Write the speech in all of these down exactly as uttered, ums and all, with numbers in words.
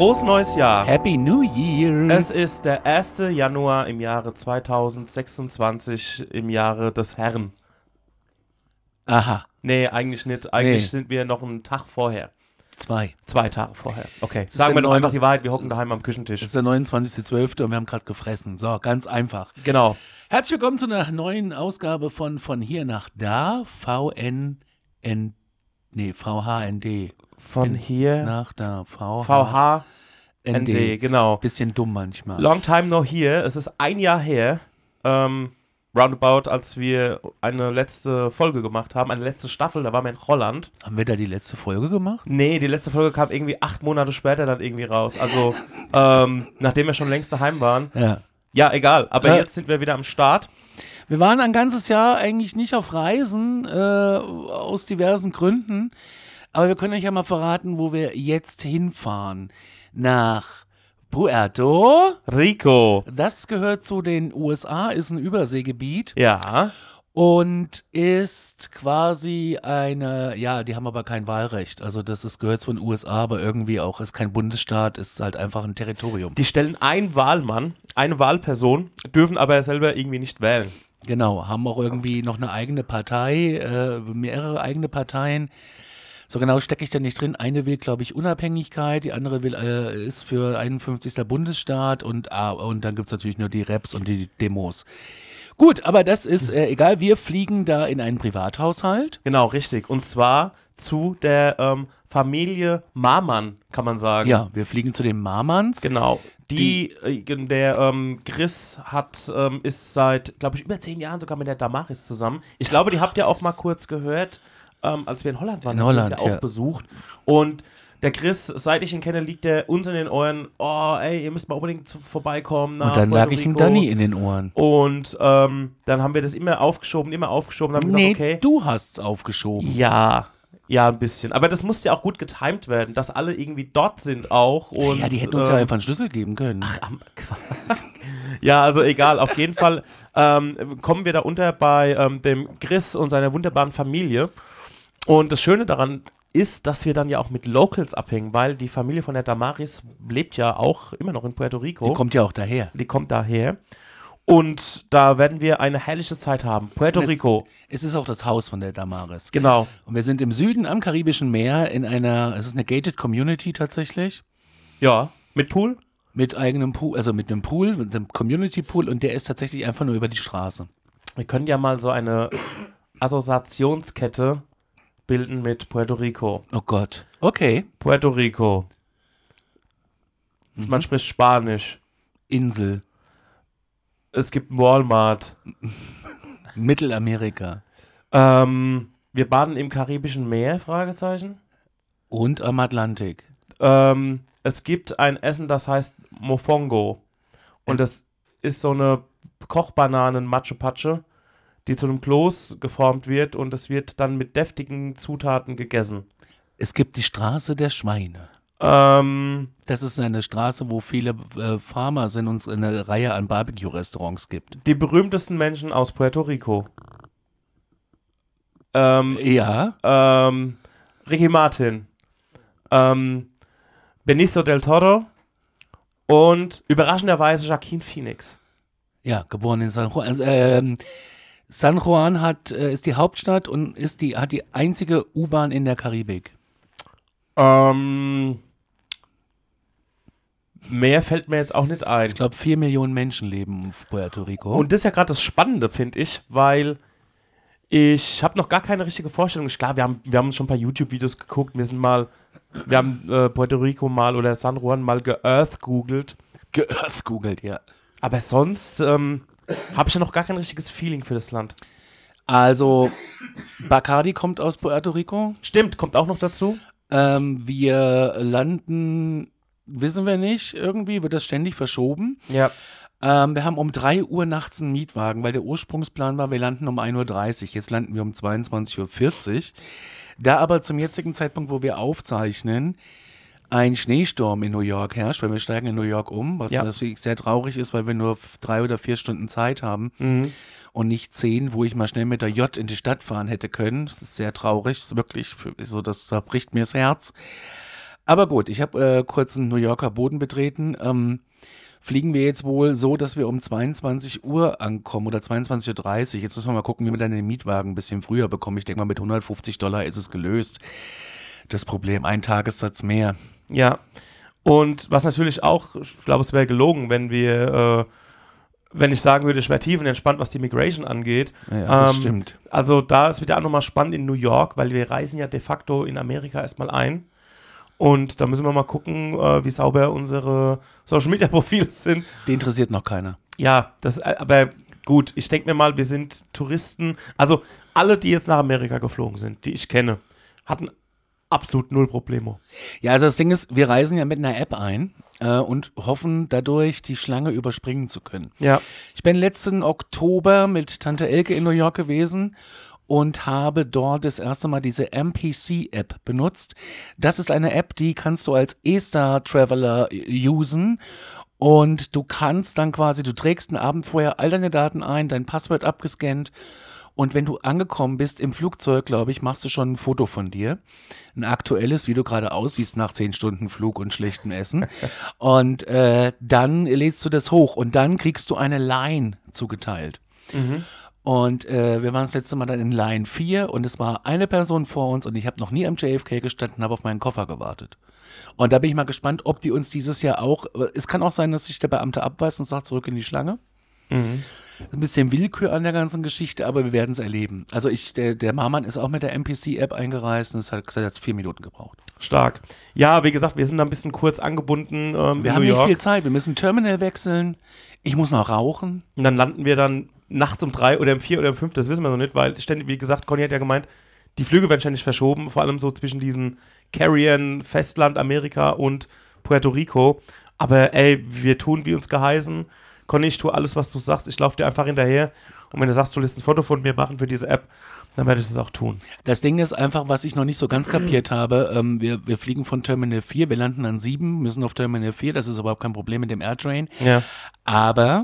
Frohes neues Jahr. Happy New Year. Es ist der erste Januar im Jahre zweitausendsechsundzwanzig, im Jahre des Herrn. Aha. Nee, eigentlich nicht. Eigentlich Nee. sind wir noch einen Tag vorher. Zwei. Zwei Tage vorher. Okay, ist sagen der wir doch neun- einfach die Wahrheit, wir hocken daheim am Küchentisch. Das ist der neunundzwanzigster zwölfter und wir haben gerade gefressen. So, ganz einfach. Genau. Herzlich willkommen zu einer neuen Ausgabe von Von hier nach da. V N N. Nee, V H N D. Von hier Nach da. V V H N N D, D. genau. Bisschen dumm manchmal. Long time no here. Es ist ein Jahr her, ähm, roundabout, als wir eine letzte Folge gemacht haben, eine letzte Staffel, da waren wir in Holland. Haben wir da die letzte Folge gemacht? Nee, die letzte Folge kam irgendwie acht Monate später dann irgendwie raus. Also, ähm, nachdem wir schon längst daheim waren. Ja. Ja, egal. Aber Äh. jetzt sind wir wieder am Start. Wir waren ein ganzes Jahr eigentlich nicht auf Reisen, äh, aus diversen Gründen. Aber wir können euch ja mal verraten, wo wir jetzt hinfahren. Nach Puerto Rico. Das gehört zu den U S A, ist ein Überseegebiet Ja. und ist quasi eine, ja, die haben aber kein Wahlrecht. Also das ist, gehört zu den U S A, aber irgendwie auch, ist kein Bundesstaat, ist halt einfach ein Territorium. Die stellen einen Wahlmann, eine Wahlperson, dürfen aber selber irgendwie nicht wählen. Genau, haben auch irgendwie noch eine eigene Partei, äh, mehrere eigene Parteien. So genau stecke ich da nicht drin. Eine will, glaube ich, Unabhängigkeit, die andere will äh, ist für einundfünfzigsten Bundesstaat und, ah, und dann gibt es natürlich nur die Raps und die Demos. Gut, aber das ist äh, egal. Wir fliegen da in einen Privathaushalt. Genau, richtig. Und zwar zu der ähm, Familie Marmann, kann man sagen. Ja, wir fliegen zu den Marmanns. Genau. Die, äh, der ähm, Chris hat, ähm, ist seit, glaube ich, über zehn Jahren sogar mit der Damaris zusammen. Ich glaube, die habt ihr auch mal kurz gehört, ähm, als wir in Holland waren. In haben wir uns Holland, ja auch ja. besucht. Und der Chris, seit ich ihn kenne, liegt der uns in den Ohren, oh, ey, ihr müsst mal unbedingt zu, vorbeikommen. Nach Und dann Puerto lag ich ihm Rico. Danny in den Ohren. Und ähm, dann haben wir das immer aufgeschoben, immer aufgeschoben. Dann haben wir Nee, gesagt, okay. du hast's aufgeschoben. Ja, ja, ein bisschen. Aber das muss ja auch gut getimed werden, dass alle irgendwie dort sind auch. Und, ja, die hätten uns ähm, ja einfach einen Schlüssel geben können. Ach, am Quatsch. Ja, also egal. Auf jeden Fall ähm, kommen wir da unter bei ähm, dem Chris und seiner wunderbaren Familie. Und das Schöne daran ist, dass wir dann ja auch mit Locals abhängen, weil die Familie von der Damaris lebt ja auch immer noch in Puerto Rico. Die kommt ja auch daher. Die kommt daher. Und da werden wir eine herrliche Zeit haben. Puerto Und es- Rico. Es ist auch das Haus von der Damaris. Genau. Und wir sind im Süden am Karibischen Meer in einer, es ist eine gated Community tatsächlich, Ja. Mit Pool? mit eigenem Pool, also mit einem Pool, mit einem Community Pool und der ist tatsächlich einfach nur über die Straße. Wir können ja mal so eine Assoziationskette bilden mit Puerto Rico. Oh Gott. Okay. Puerto Rico. Man spricht Spanisch. Insel. Es gibt einen Walmart. Mittelamerika. Ähm, wir baden im Karibischen Meer? Fragezeichen. Und am Atlantik. Ähm, es gibt ein Essen, das heißt Mofongo. Und das ist so eine Kochbananen-Matsche-Patsche, die zu einem Kloß geformt wird und es wird dann mit deftigen Zutaten gegessen. Es gibt die Straße der Schweine. Ähm, Das ist eine Straße, wo viele äh, Farmer sind und es eine Reihe an Barbecue-Restaurants gibt. die berühmtesten Menschen aus Puerto Rico. Ähm, Ja. ähm, Ricky Martin, ähm, Benicio del Toro und überraschenderweise Joaquin Phoenix. Ja, geboren in San Juan. Also, ähm, San Juan hat, äh, ist die Hauptstadt und ist die, hat die einzige U-Bahn in der Karibik. Ähm, mehr fällt mir jetzt auch nicht ein. Ich glaube, vier Millionen Menschen leben in Puerto Rico. Und das ist ja gerade das Spannende, finde ich, weil ich habe noch gar keine richtige Vorstellung. Klar, wir haben, wir haben schon ein paar YouTube-Videos geguckt. Wir sind mal, wir haben äh, Puerto Rico mal oder San Juan mal ge-earth-googelt. Ge-Earth googelt, ja. Aber sonst ähm, habe ich ja noch gar kein richtiges Feeling für das Land. Also, Bacardi kommt aus Puerto Rico. Stimmt, kommt auch noch dazu. Ähm, wir landen, wissen wir nicht, irgendwie wird das ständig verschoben. Ja. Ähm, wir haben um drei Uhr nachts einen Mietwagen, weil der Ursprungsplan war, wir landen um ein Uhr dreißig. Jetzt landen wir um zweiundzwanzig Uhr vierzig. Da aber zum jetzigen Zeitpunkt, wo wir aufzeichnen, ein Schneesturm in New York herrscht, weil wir steigen in New York um, was Ja. natürlich sehr traurig ist, weil wir nur f- drei oder vier Stunden Zeit haben Mhm. und nicht zehn, wo ich mal schnell mit der J in die Stadt fahren hätte können. Das ist sehr traurig, das ist wirklich, für- so, das, da bricht mir das Herz. Aber gut, ich habe äh, kurz einen New Yorker Boden betreten. Ähm, fliegen wir jetzt wohl so, dass wir um zweiundzwanzig Uhr ankommen oder zweiundzwanzig Uhr dreißig. Jetzt müssen wir mal gucken, wie wir dann den Mietwagen ein bisschen früher bekommen. Ich denke mal, mit hundertfünfzig Dollar ist es gelöst. Das Problem, ein Tagessatz mehr. Ja, und was natürlich auch, ich glaube, es wäre gelogen, wenn wir, äh, wenn ich sagen würde, ich wäre tiefenentspannt, was die Migration angeht. Ja, das ähm, stimmt. Also da ist wieder auch nochmal spannend in New York, weil wir reisen ja de facto in Amerika erstmal ein. Und da müssen wir mal gucken, äh, wie sauber unsere Social-Media-Profile sind. Die interessiert noch keiner. Ja, das, äh, aber gut, ich denke mir mal, wir sind Touristen. Also alle, die jetzt nach Amerika geflogen sind, die ich kenne, hatten absolut null Probleme. Ja, also das Ding ist, wir reisen ja mit einer App ein äh, und hoffen dadurch, die Schlange überspringen zu können. Ja. Ich bin letzten Oktober mit Tante Elke in New York gewesen und habe dort das erste Mal diese M P C-App benutzt. Das ist eine App, die kannst du als E-Star-Traveler usen und du kannst dann quasi, du trägst einen Abend vorher all deine Daten ein, dein Passwort abgescannt und wenn du angekommen bist im Flugzeug, glaube ich, machst du schon ein Foto von dir. Ein aktuelles, wie du gerade aussiehst nach zehn Stunden Flug und schlechtem Essen. Und äh, dann lädst du das hoch und dann kriegst du eine Line zugeteilt. Mhm. Und äh, wir waren das letzte Mal dann in Line vier und es war eine Person vor uns und ich habe noch nie am J F K gestanden, habe auf meinen Koffer gewartet. Und da bin ich mal gespannt, ob die uns dieses Jahr auch, es kann auch sein, dass sich der Beamte abweist und sagt, zurück in die Schlange. Mhm. Ein bisschen Willkür an der ganzen Geschichte, aber wir werden es erleben. Also ich, der, der Marmann ist auch mit der M P C-App eingereist und es hat gesagt, er hat vier Minuten gebraucht. Stark. Ja, wie gesagt, wir sind da ein bisschen kurz angebunden ähm, Wir in haben New nicht York. viel Zeit, wir müssen Terminal wechseln. Ich muss noch rauchen. Und dann landen wir dann nachts um drei oder um vier oder um fünf, das wissen wir noch nicht, weil ständig, wie gesagt, Conny hat ja gemeint, die Flüge werden ständig verschoben, vor allem so zwischen diesen Caribbean, Festland, Amerika und Puerto Rico. Aber ey, wir tun wie uns geheißen. Conny, ich tue alles, was du sagst. Ich laufe dir einfach hinterher. Und wenn du sagst, du lässt ein Foto von mir machen für diese App, dann werde ich das auch tun. Das Ding ist einfach, was ich noch nicht so ganz kapiert habe, ähm, wir, wir fliegen von Terminal vier, wir landen an sieben, müssen auf Terminal vier, das ist überhaupt kein Problem mit dem Airtrain. Ja. Aber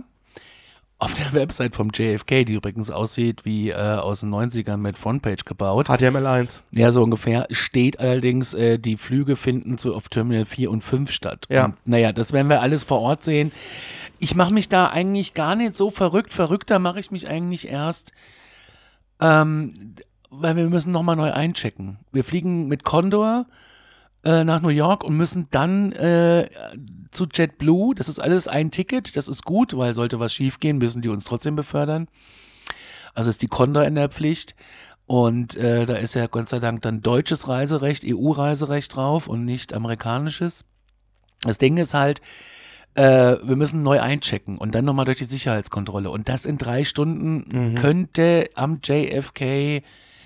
auf der Website vom J F K, die übrigens aussieht wie äh, aus den neunzigern mit Frontpage gebaut, H T M L eins. ja so ungefähr, steht allerdings, äh, die Flüge finden so auf Terminal vier und fünf statt. Ja. Und naja, das werden wir alles vor Ort sehen. Ich mache mich da eigentlich gar nicht so verrückt. Verrückter mache ich mich eigentlich erst, ähm, weil wir müssen nochmal neu einchecken. Wir fliegen mit Condor äh, nach New York und müssen dann äh, zu JetBlue. Das ist alles ein Ticket. Das ist gut, weil sollte was schief gehen, müssen die uns trotzdem befördern. Also ist die Condor in der Pflicht. Und äh, da ist ja Gott sei Dank dann deutsches Reiserecht, E U-Reiserecht drauf und nicht amerikanisches. Das Ding ist halt, äh, wir müssen neu einchecken und dann nochmal durch die Sicherheitskontrolle. Und das in drei Stunden Mhm. könnte am J F K,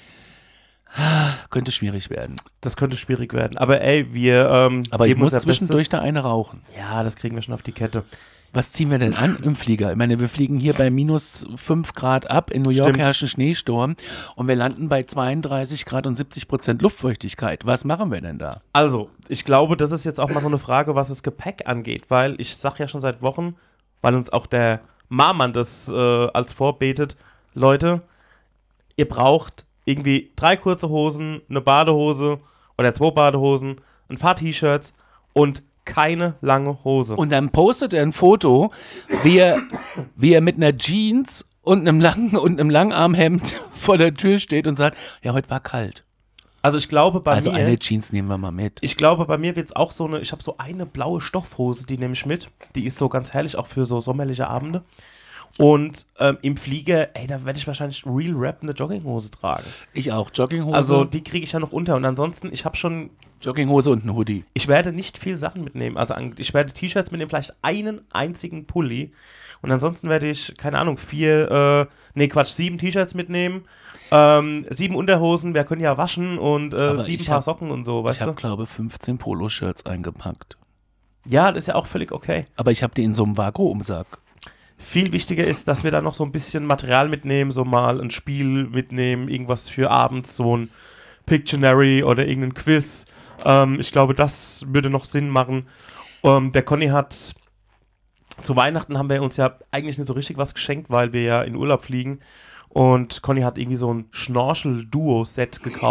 könnte schwierig werden. Das könnte schwierig werden. Aber ey, wir ähm, Aber ich geben muss unser zwischendurch Bestes. da eine rauchen. Ja, das kriegen wir schon auf die Kette. Was ziehen wir denn an im Flieger? Ich meine, wir fliegen hier bei minus fünf Grad ab. In New York Stimmt. herrscht ein Schneesturm und wir landen bei zweiunddreißig Grad und siebzig Prozent Luftfeuchtigkeit. Was machen wir denn da? Also, ich glaube, das ist jetzt auch mal so eine Frage, was das Gepäck angeht, weil ich sage ja schon seit Wochen, weil uns auch der Marmann das äh, als vorbetet, Leute, ihr braucht irgendwie drei kurze Hosen, eine Badehose oder zwei Badehosen, ein paar T-Shirts und keine lange Hose. Und dann postet er ein Foto, wie er, wie er mit einer Jeans und einem langen und einem Langarmhemd vor der Tür steht und sagt, ja, heute war kalt. Also ich glaube bei Also mir, eine Jeans nehmen wir mal mit. ich glaube bei mir wird es auch so eine, ich habe so eine blaue Stoffhose, die nehme ich mit. Die ist so ganz herrlich, auch für so sommerliche Abende. Und ähm, im Flieger, ey, da werde ich wahrscheinlich Real Rap eine Jogginghose tragen. Ich auch, Jogginghose, Also die kriege ich ja noch unter. Und ansonsten, ich habe schon, Jogginghose und ein Hoodie. ich werde nicht viel Sachen mitnehmen. Also an- ich werde T-Shirts mitnehmen, vielleicht einen einzigen Pulli. Und ansonsten werde ich, keine Ahnung, vier, äh, nee, Quatsch, sieben T-Shirts mitnehmen. Ähm, sieben Unterhosen, wir können ja waschen und äh, Aber sieben ich Paar hab- Socken und so, Ich weißt habe, du? glaube fünfzehn Poloshirts eingepackt. Ja, das ist ja auch völlig okay. Aber ich habe die in so einem Vakuumsack. Viel wichtiger ist, dass wir da noch so ein bisschen Material mitnehmen, so mal ein Spiel mitnehmen, irgendwas für abends, so ein Pictionary oder irgendein Quiz. Ähm, ich glaube, das würde noch Sinn machen. Ähm, der Conny hat, zu Weihnachten haben wir uns ja eigentlich nicht so richtig was geschenkt, weil wir ja in Urlaub fliegen. Und Conny hat irgendwie so ein Schnorchel-Duo-Set gekauft. Ja.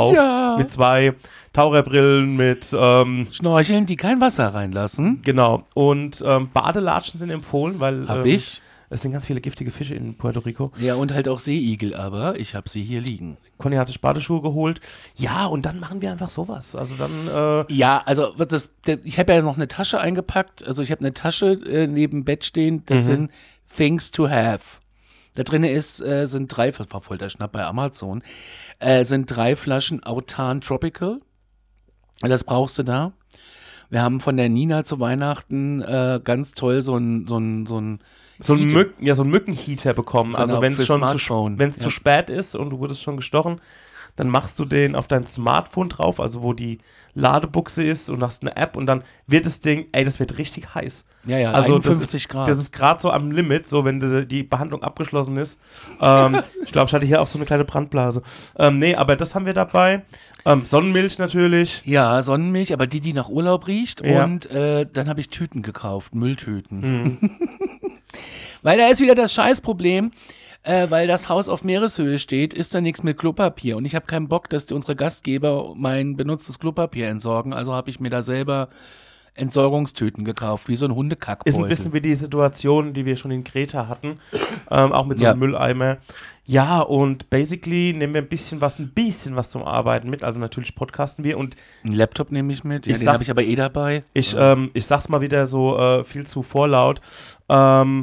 Ja. Mit zwei Taucherbrillen, mit ähm, Schnorcheln, die kein Wasser reinlassen. genau. Und ähm, Badelatschen sind empfohlen, weil Hab ähm, ich. es sind ganz viele giftige Fische in Puerto Rico. Ja, und halt auch Seeigel, aber ich habe sie hier liegen. Conny hat sich Badeschuhe geholt. Ja, und dann machen wir einfach sowas. Also dann, äh, Ja, also das, der, ich habe ja noch eine Tasche eingepackt. Also ich habe eine Tasche äh, neben dem Bett stehen. Das Mhm. sind Things to have. Da drin ist, äh, sind drei, das war voll der Schnapp bei Amazon, äh, sind drei Flaschen Autan Tropical. Das brauchst du da. Wir haben von der Nina zu Weihnachten äh, ganz toll so ein, so ein, so ein so ein, Heater. Mück, ja, so ein Mückenheater bekommen. Genau, also wenn für es schon zu, Smartphone. wenn's Ja. zu spät ist und du wurdest schon gestochen, dann machst du den auf dein Smartphone drauf, also wo die Ladebuchse ist und hast eine App und dann wird das Ding, ey, das wird richtig heiß. Ja, ja, Also einundfünfzig das ist, Grad. Das ist gerade so am Limit, so wenn die, die Behandlung abgeschlossen ist. Ähm, ich glaube, ich hatte hier auch so eine kleine Brandblase. Ähm, nee, aber das haben wir dabei. Ähm, Sonnenmilch natürlich. Ja, Sonnenmilch, aber die, die nach Urlaub riecht. Ja. Und äh, dann habe ich Tüten gekauft, Mülltüten. Mhm. Weil da ist wieder das Scheißproblem, äh, weil das Haus auf Meereshöhe steht, ist da nichts mit Klopapier. Und ich habe keinen Bock, dass die, unsere Gastgeber mein benutztes Klopapier entsorgen. Also habe ich mir da selber Entsorgungstüten gekauft, wie so ein Hundekackbeutel. Ist ein bisschen wie die Situation, die wir schon in Kreta hatten, ähm, auch mit so Ja. einem Mülleimer. Ja, und basically nehmen wir ein bisschen was, ein bisschen was zum Arbeiten mit. Also natürlich podcasten wir und Ein Laptop nehme ich mit, ja, Ich den sag's- habe ich aber eh dabei. ich, ja. ähm, ich sag's mal wieder so äh, viel zu vorlaut. Ähm,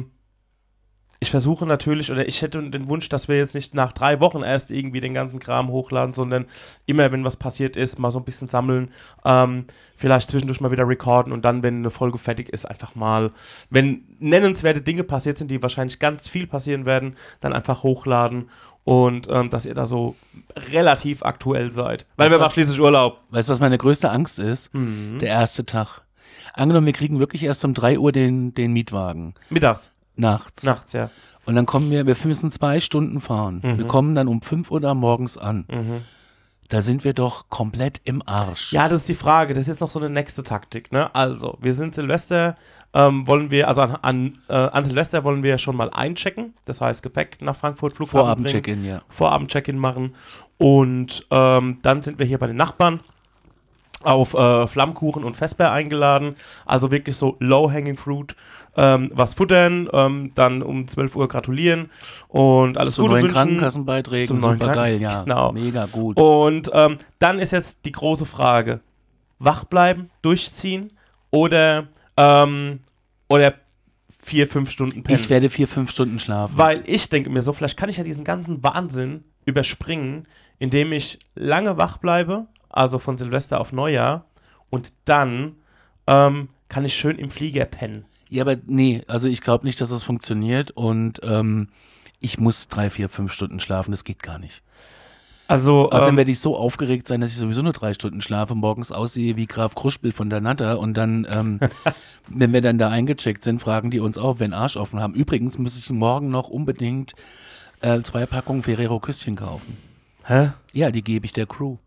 ich versuche natürlich, oder ich hätte den Wunsch, dass wir jetzt nicht nach drei Wochen erst irgendwie den ganzen Kram hochladen, sondern immer, wenn was passiert ist, mal so ein bisschen sammeln, ähm, vielleicht zwischendurch mal wieder recorden und dann, wenn eine Folge fertig ist, einfach mal, wenn nennenswerte Dinge passiert sind, die wahrscheinlich ganz viel passieren werden, dann einfach hochladen und ähm, dass ihr da so relativ aktuell seid. Weil Weißt wir du, machen was- schließlich Urlaub. Weißt du, was meine größte Angst ist? Mhm. Der erste Tag. Angenommen, wir kriegen wirklich erst um drei Uhr den, den Mietwagen. Mittags, Nachts. nachts, ja. Und dann kommen wir, wir müssen zwei Stunden fahren. Mhm. Wir kommen dann um fünf Uhr morgens an. Mhm. Da sind wir doch komplett im Arsch. Ja, das ist die Frage. Das ist jetzt noch so eine nächste Taktik, ne? Also, wir sind Silvester, ähm, wollen wir, also an, an, äh, an Silvester wollen wir schon mal einchecken. Das heißt, Gepäck nach Frankfurt, Flughafen bringen, Vorabend-Check-In, ja. Vorabend-Check-In machen. Und ähm, dann sind wir hier bei den Nachbarn auf äh, Flammkuchen und Vesper eingeladen. Also wirklich so low-hanging fruit. Ähm, was futtern, ähm, dann um zwölf Uhr gratulieren und alles Zu Gute neuen wünschen. Krankenkassenbeiträgen, Zum neuen super geil, Kranken- ja. Genau. Mega gut. Und ähm, dann ist jetzt die große Frage: Wach bleiben, durchziehen oder, ähm, oder vier, fünf Stunden pennen? Ich werde vier, fünf Stunden schlafen. Weil ich denke mir so, vielleicht kann ich ja diesen ganzen Wahnsinn überspringen, indem ich lange wach bleibe, also von Silvester auf Neujahr, und dann ähm, kann ich schön im Flieger pennen. Ja, aber nee, also ich glaube nicht, dass das funktioniert und ähm, ich muss drei, vier, fünf Stunden schlafen, das geht gar nicht. Also, Außerdem ähm, werde ich so aufgeregt sein, dass ich sowieso nur drei Stunden schlafe, morgens aussehe wie Graf Kruschbild von der Natter und dann, ähm, wenn wir dann da eingecheckt sind, fragen die uns auch, ob wir einen Arsch offen haben. Übrigens muss ich morgen noch unbedingt äh, zwei Packungen Ferrero Küsschen kaufen. hä? Ja, die gebe ich der Crew.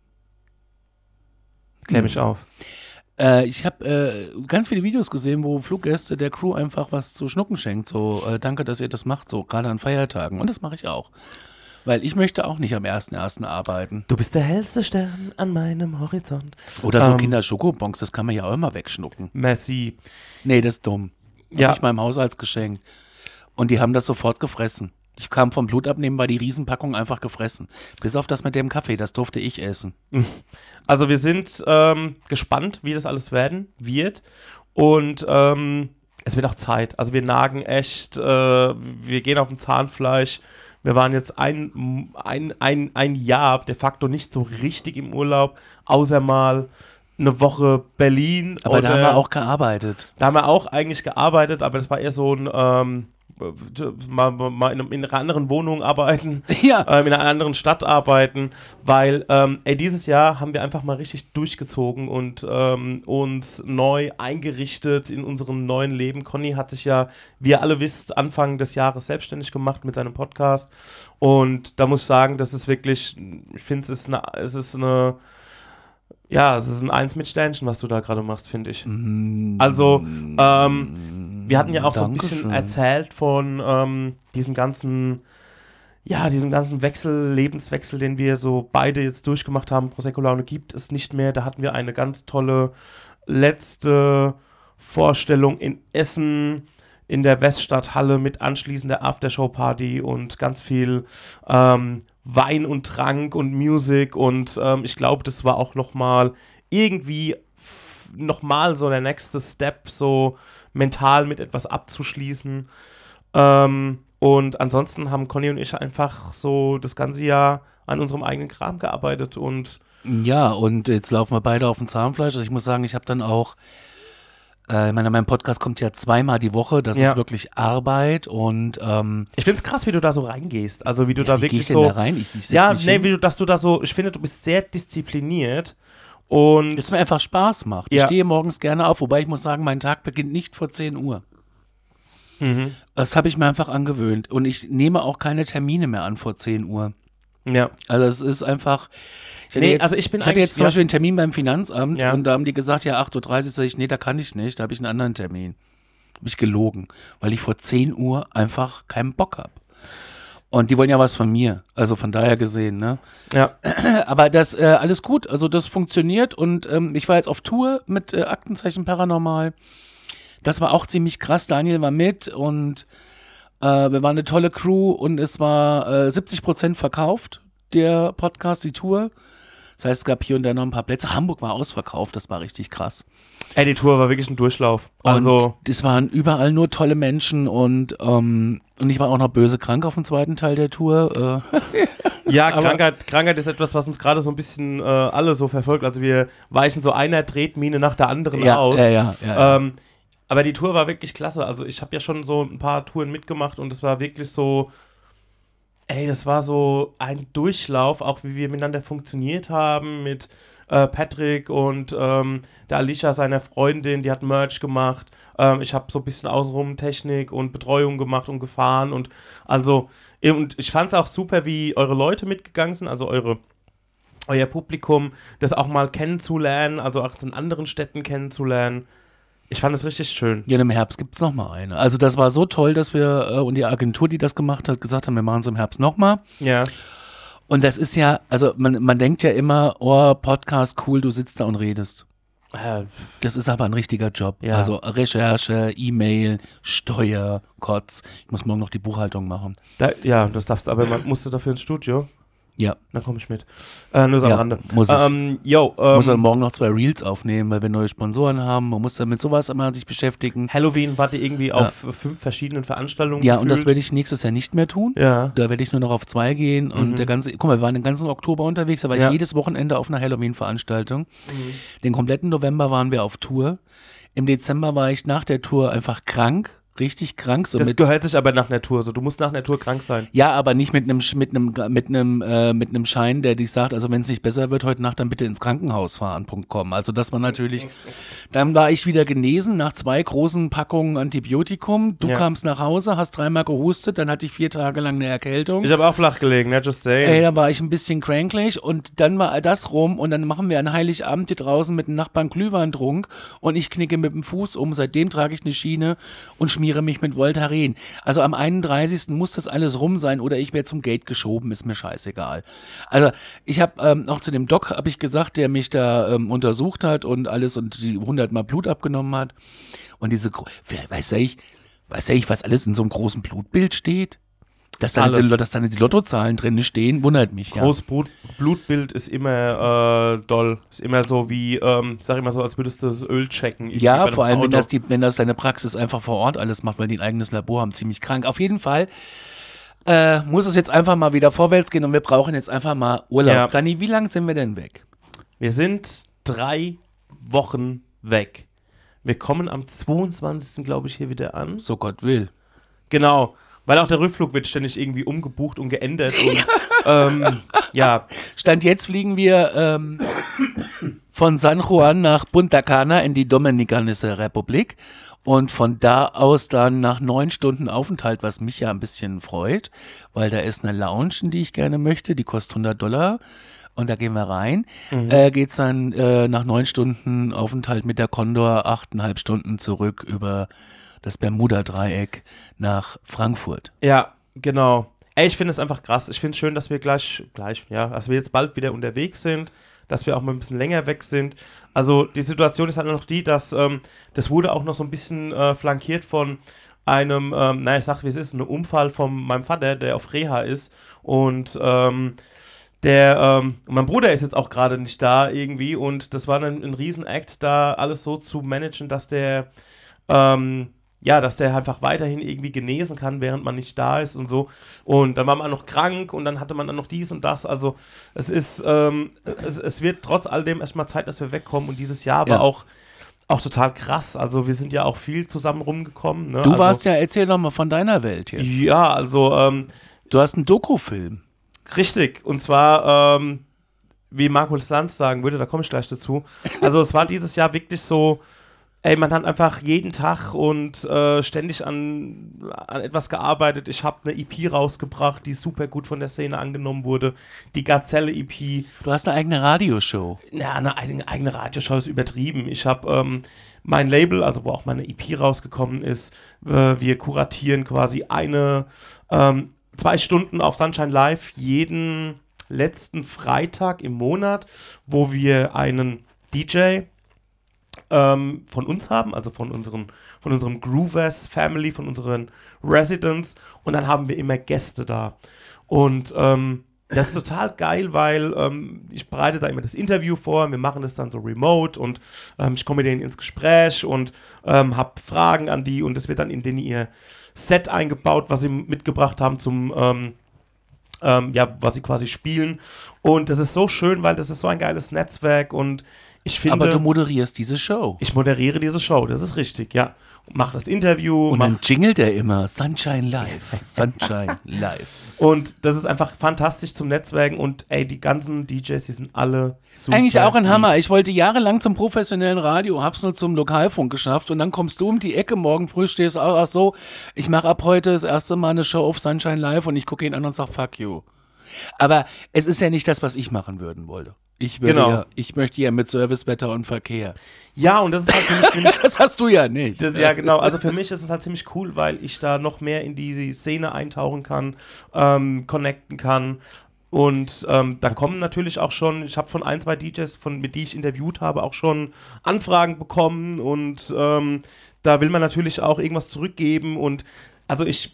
Klär mich auf. Äh, ich habe äh, ganz viele Videos gesehen, wo Fluggäste der Crew einfach was zu schnucken schenkt. So, äh, danke, dass ihr das macht, so gerade an Feiertagen. Und das mache ich auch. Weil ich möchte auch nicht am ersten ersten arbeiten. Du bist der hellste Stern an meinem Horizont. Oder so Ähm, Kinder-Schokobons, das kann man ja auch immer wegschnucken. Merci. Nee, das ist dumm. Hab Ja. ich meinem Haushaltsgeschenk. Und die haben das sofort gefressen. Ich kam vom Blutabnehmen, war die Riesenpackung einfach gefressen. Bis auf das mit dem Kaffee, das durfte ich essen. Also wir sind ähm, gespannt, wie das alles werden wird. Und ähm, es wird auch Zeit. Also wir nagen echt, äh, wir gehen auf dem Zahnfleisch. Wir waren jetzt ein, ein, ein, ein Jahr de facto nicht so richtig im Urlaub, außer mal eine Woche Berlin. Aber da haben oder- wir auch gearbeitet. Da haben wir auch eigentlich gearbeitet, aber das war eher so ein ähm, mal, mal in, einem- in einer anderen Wohnung arbeiten, Ja. ähm, in einer anderen Stadt arbeiten, weil ähm, ey, dieses Jahr haben wir einfach mal richtig durchgezogen und ähm, uns neu eingerichtet in unserem neuen Leben. Conny hat sich ja, wie ihr alle wisst, Anfang des Jahres selbstständig gemacht mit seinem Podcast und da muss ich sagen, das ist wirklich, ich finde es ist eine, es ist eine ja, es ist ein Eins mit Sternchen, was du da gerade machst, finde ich. Also, ähm, wir hatten ja auch so ein bisschen Dankeschön. erzählt von ähm, diesem ganzen, ja, diesem ganzen Wechsel, Lebenswechsel, den wir so beide jetzt durchgemacht haben, Prosecco Laune gibt es nicht mehr. Da hatten wir eine ganz tolle letzte Vorstellung in Essen in der Weststadthalle mit anschließender Aftershow-Party und ganz viel ähm, Wein und Trank und Musik und ähm, ich glaube, das war auch nochmal irgendwie f- nochmal so der nächste Step, so mental mit etwas abzuschließen. Ähm, und ansonsten haben Conny und ich einfach so das ganze Jahr an unserem eigenen Kram gearbeitet und Ja, und jetzt laufen wir beide auf dem Zahnfleisch. Also ich muss sagen, ich habe dann auch, äh, ich meine, mein Podcast kommt ja zweimal die Woche. Das Ja. ist wirklich Arbeit und ähm, ich finde es krass, wie du da so reingehst. Also wie du ja, da wie geh wirklich ich denn so. da rein? Ich, ich setz Ja, mich nee, hin. wie du, dass du da so, ich finde, du bist sehr diszipliniert und Dass es mir einfach Spaß macht. Ich Ja. stehe morgens gerne auf, wobei ich muss sagen, mein Tag beginnt nicht vor zehn Uhr. mhm. Das habe ich mir einfach angewöhnt. Und ich nehme auch keine Termine mehr an vor zehn Uhr. ja. Also es ist einfach. Ich hatte Nee, jetzt, also ich bin ich hatte eigentlich- jetzt zum ja. Beispiel einen Termin beim Finanzamt Ja. und da haben die gesagt, ja, acht Uhr dreißig, sag ich, nee, da kann ich nicht, da habe ich einen anderen Termin. Habe ich gelogen, weil ich vor zehn Uhr einfach keinen Bock habe. Und die wollen ja was von mir, also von daher gesehen, ne? Ja. Aber das, äh, alles gut, also das funktioniert und ähm, ich war jetzt auf Tour mit äh, Aktenzeichen Paranormal. Das war auch ziemlich krass, Daniel war mit und äh, wir waren eine tolle Crew und es war äh, siebzig Prozent verkauft, der Podcast, die Tour. Das heißt, es gab hier und da noch ein paar Plätze. Hamburg war ausverkauft, das war richtig krass. Ey, die Tour war wirklich ein Durchlauf. Und Also, es waren überall nur tolle Menschen und, ähm, und ich war auch noch böse krank auf dem zweiten Teil der Tour. Äh, ja, aber- Krankheit, Krankheit ist etwas, was uns gerade so ein bisschen äh, alle so verfolgt. Also wir weichen so einer Tretmine nach der anderen ja, aus. ja, ja, ja, ja. Ähm, aber die Tour war wirklich klasse. Also ich habe ja schon so ein paar Touren mitgemacht und es war wirklich so, ey, das war so ein Durchlauf, auch wie wir miteinander funktioniert haben mit äh, Patrick und ähm, der Alicia, seiner Freundin, die hat Merch gemacht. Ähm, ich habe so ein bisschen außenrum Technik und Betreuung gemacht und gefahren und also, und ich fand es auch super, wie eure Leute mitgegangen sind, also eure euer Publikum, das auch mal kennenzulernen, also auch in anderen Städten kennenzulernen. Ich fand es richtig schön. Ja, im Herbst gibt es nochmal eine. Also das war so toll, dass wir, äh, und die Agentur, die das gemacht hat, gesagt haben, wir machen es im Herbst nochmal. Ja. Und das ist ja, also man, man denkt ja immer, oh, Podcast, cool, du sitzt da und redest. Äh, Das ist aber ein richtiger Job. Ja. Also Recherche, E-Mail, Steuer, Kotz. Ich muss morgen noch die Buchhaltung machen. da, ja, das darfst du, aber man musste dafür ins Studio. Ja, Dann komme ich mit. Äh, nur so am Ja, Rande. muss ich. Ähm, yo, ich muss dann ähm, morgen noch zwei Reels aufnehmen, weil wir neue Sponsoren haben. Man muss dann mit sowas immer sich beschäftigen. Halloween wart ihr irgendwie auf fünf verschiedenen Veranstaltungen Ja, und das gefühlt? werde ich nächstes Jahr nicht mehr tun. Ja. Da werde ich nur noch auf zwei gehen und Mhm. der ganze, guck mal, wir waren den ganzen Oktober unterwegs, da war Ja. ich jedes Wochenende auf einer Halloween-Veranstaltung. Den kompletten November waren wir auf Tour. Im Dezember war ich nach der Tour einfach krank, richtig krank. So Das mit, gehört sich aber nach einer Tour. So, du musst nach einer Tour krank sein. ja, aber nicht mit einem mit einem mit einem äh, mit einem Schein, der dich sagt, also wenn es nicht besser wird heute Nacht, dann bitte ins Krankenhaus fahren. .com. Also das war natürlich. Dann war ich wieder genesen nach zwei großen Packungen Antibiotikum. Du Ja. kamst nach Hause, hast dreimal gehustet, dann hatte ich vier Tage lang eine Erkältung. Ich habe auch flach gelegen, ne? Just saying. Ey, da war ich ein bisschen kränklich und dann war das rum und dann machen wir an Heiligabend hier draußen mit dem Nachbarn Glühweintrunk und ich knicke mit dem Fuß um. Seitdem trage ich eine Schiene und schmiere mich mit Voltaren. Also am einunddreißigsten muss das alles rum sein oder ich werde zum Gate geschoben, ist mir scheißegal. Also ich habe ähm, auch zu dem Doc, habe ich gesagt, der mich da ähm, untersucht hat und alles und die hundert Mal Blut abgenommen hat und diese, gro- wer- weiß ja ich, weiß ja ich, was alles in so einem großen Blutbild steht? Dass da, Alles. nicht, dass da nicht die Lottozahlen drin stehen, wundert mich. Ja. Großes Blut, Blutbild ist immer äh, doll. Ist immer so wie, ähm, ich sag immer so, als würdest du das Öl checken. irgendwie bei Ja, einem vor allem, wenn Auto. das, die, wenn das deine Praxis einfach vor Ort alles macht, weil die ein eigenes Labor haben, ziemlich krank. Auf jeden Fall äh, muss es jetzt einfach mal wieder vorwärts gehen und wir brauchen jetzt einfach mal Urlaub. Ja. Dani, wie lange sind wir denn weg? Wir sind drei Wochen weg. Wir kommen am zweiundzwanzigsten glaube ich, hier wieder an. So Gott will. Genau. Weil auch der Rückflug wird ständig irgendwie umgebucht und geändert. Und, ähm, ja, Stand jetzt fliegen wir ähm, von San Juan nach Punta Cana in die Dominikanische Republik und von da aus dann nach neun Stunden Aufenthalt, was mich ja ein bisschen freut, weil da ist eine Lounge, in die ich gerne möchte, die kostet hundert Dollar und da gehen wir rein. Mhm. Äh, geht's dann äh, nach neun Stunden Aufenthalt mit der Condor achteinhalb Stunden zurück über das Bermuda-Dreieck nach Frankfurt. ja, genau. Ey, ich finde es einfach krass. Ich finde es schön, dass wir gleich, gleich, ja, dass wir jetzt bald wieder unterwegs sind, dass wir auch mal ein bisschen länger weg sind. Also die Situation ist halt nur noch die, dass ähm, das wurde auch noch so ein bisschen äh, flankiert von einem, ähm, naja, ich sag, wie es ist, ein Unfall von meinem Vater, der auf Reha ist. Und ähm, der, ähm, mein Bruder ist jetzt auch gerade nicht da irgendwie. Und das war ein, ein Riesenakt, da alles so zu managen, dass der, ähm, ja, dass der einfach weiterhin irgendwie genesen kann, während man nicht da ist und so. Und dann war man noch krank und dann hatte man dann noch dies und das. Also es ist, ähm, es, es wird trotz all dem erstmal Zeit, dass wir wegkommen. Und dieses Jahr war Ja. auch, auch total krass. Also wir sind ja auch viel zusammen rumgekommen. Ne? Du also, warst ja, erzähl doch mal von deiner Welt jetzt. Ja, also ähm, Du hast einen Dokufilm. richtig. Und zwar, ähm, wie Markus Lanz sagen würde, da komme ich gleich dazu. Also es war dieses Jahr wirklich so, ey, man hat einfach jeden Tag und äh, ständig an, an etwas gearbeitet. Ich habe eine E P rausgebracht, die super gut von der Szene angenommen wurde. Die Gazelle-E P. Du hast eine eigene Radioshow. Ja, eine eigene, eigene Radioshow ist übertrieben. Ich habe ähm, mein Label, also wo auch meine E P rausgekommen ist, äh, wir kuratieren quasi eine, ähm, zwei Stunden auf Sunshine Live jeden letzten Freitag im Monat, wo wir einen D J ähm, von uns haben, also von unseren, von unserem Groovers Family, von unseren Residents, und dann haben wir immer Gäste da. Und ähm, das ist total geil, weil ähm, ich bereite da immer das Interview vor, wir machen das dann so remote und ähm, ich komme mit denen ins Gespräch und ähm, habe Fragen an die und das wird dann in denen ihr Set eingebaut, was sie mitgebracht haben zum ähm, ähm, ja, was sie quasi spielen. Und das ist so schön, weil das ist so ein geiles Netzwerk und ich finde... Aber du moderierst diese Show. Ich moderiere diese Show, das ist richtig, ja. Mache das Interview. Und mach, dann jingelt er immer Sunshine Live, Sunshine Live. und das ist einfach fantastisch zum Netzwerken und ey, die ganzen D Js, die sind alle super. Eigentlich auch ein lieb. Hammer. Ich wollte jahrelang zum professionellen Radio, hab's nur zum Lokalfunk geschafft und dann kommst du um die Ecke, morgen früh stehst du auch, ach so, ich mache ab heute das erste Mal eine Show auf Sunshine Live und ich gucke ihn an und sag fuck you. Aber es ist ja nicht das, was ich machen würden wollte. Ich würde Genau. ja, ich möchte ja mit Service, Wetter und Verkehr. Ja, und das ist halt für mich, nämlich- Das hast du ja nicht. das, ja genau, also für mich ist es halt ziemlich cool, weil ich da noch mehr in die Szene eintauchen kann, ähm, connecten kann. Und ähm, da kommen natürlich auch schon, ich habe von ein, zwei D Js, von, mit die ich interviewt habe, auch schon Anfragen bekommen und ähm, da will man natürlich auch irgendwas zurückgeben und also ich,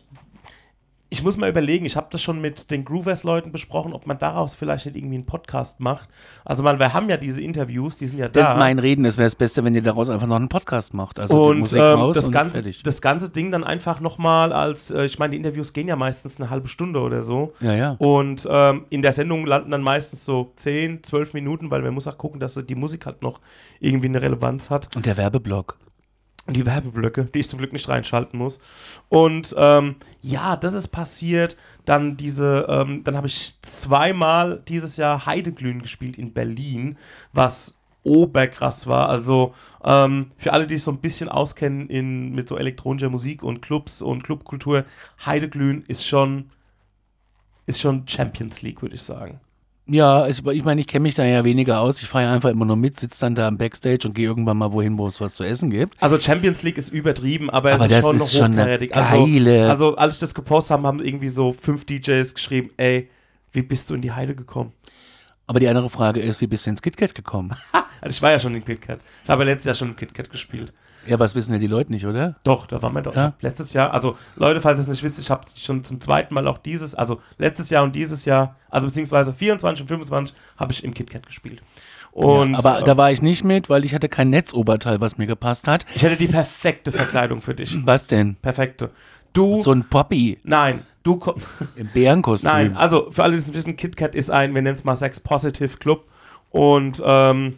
ich muss mal überlegen, ich habe das schon mit den Groovers-Leuten besprochen, ob man daraus vielleicht nicht irgendwie einen Podcast macht. Also man, wir haben ja diese Interviews, die sind ja da. Das ist mein Reden, das wäre das Beste, wenn ihr daraus einfach noch einen Podcast macht. Also die Und Musik ähm, raus das, und ganze, fertig. das ganze Ding dann einfach nochmal als, äh, ich meine, die Interviews gehen ja meistens eine halbe Stunde oder so. Ja, ja. Und ähm, in der Sendung landen dann meistens so zehn, zwölf Minuten, weil man muss auch gucken, dass die Musik halt noch irgendwie eine Relevanz hat. Und der Werbeblock. Und die Werbeblöcke, die ich zum Glück nicht reinschalten muss. Und ähm, ja, das ist passiert. Dann diese, ähm, dann habe ich zweimal dieses Jahr Heideglühen gespielt in Berlin, was oberkrass war. Also ähm, für alle, die sich so ein bisschen auskennen in, mit so elektronischer Musik und Clubs und Clubkultur, Heideglühen ist schon, ist schon Champions League, würde ich sagen. Ja, ich, ich meine, ich kenne mich da ja weniger aus. Ich fahre ja einfach immer nur mit, sitze dann da am Backstage und gehe irgendwann mal wohin, wo es was zu essen gibt. Also Champions League ist übertrieben, aber, Aber es das ist schon ist noch schon eine hochkarätig. geile- Also, also als ich das gepostet habe, haben irgendwie so fünf D Js geschrieben, ey, wie bist du in die Heide gekommen? Aber die andere Frage ist, wie bist du ins KitKat gekommen? Also ich war ja schon in KitKat. Ich habe ja letztes Jahr schon in KitKat gespielt. Ja, aber das wissen ja die Leute nicht, oder? Doch, da waren wir doch. Ja? Ich hab letztes Jahr, also Leute, falls ihr es nicht wisst, ich habe schon zum zweiten Mal auch dieses, also letztes Jahr und dieses Jahr, also beziehungsweise vierundzwanzig und fünfundzwanzig habe ich im KitKat gespielt. Und, ja, aber äh, da war ich nicht mit, weil ich hatte kein Netzoberteil, was mir gepasst hat. ich hätte die perfekte Verkleidung für dich. Was denn? Perfekte. Du, So ein Poppy nein, du komm, im Bärenkostüm. nein, also für alle, die es nicht wissen, KitKat ist ein, wir nennen es mal Sex-Positive Club und ähm,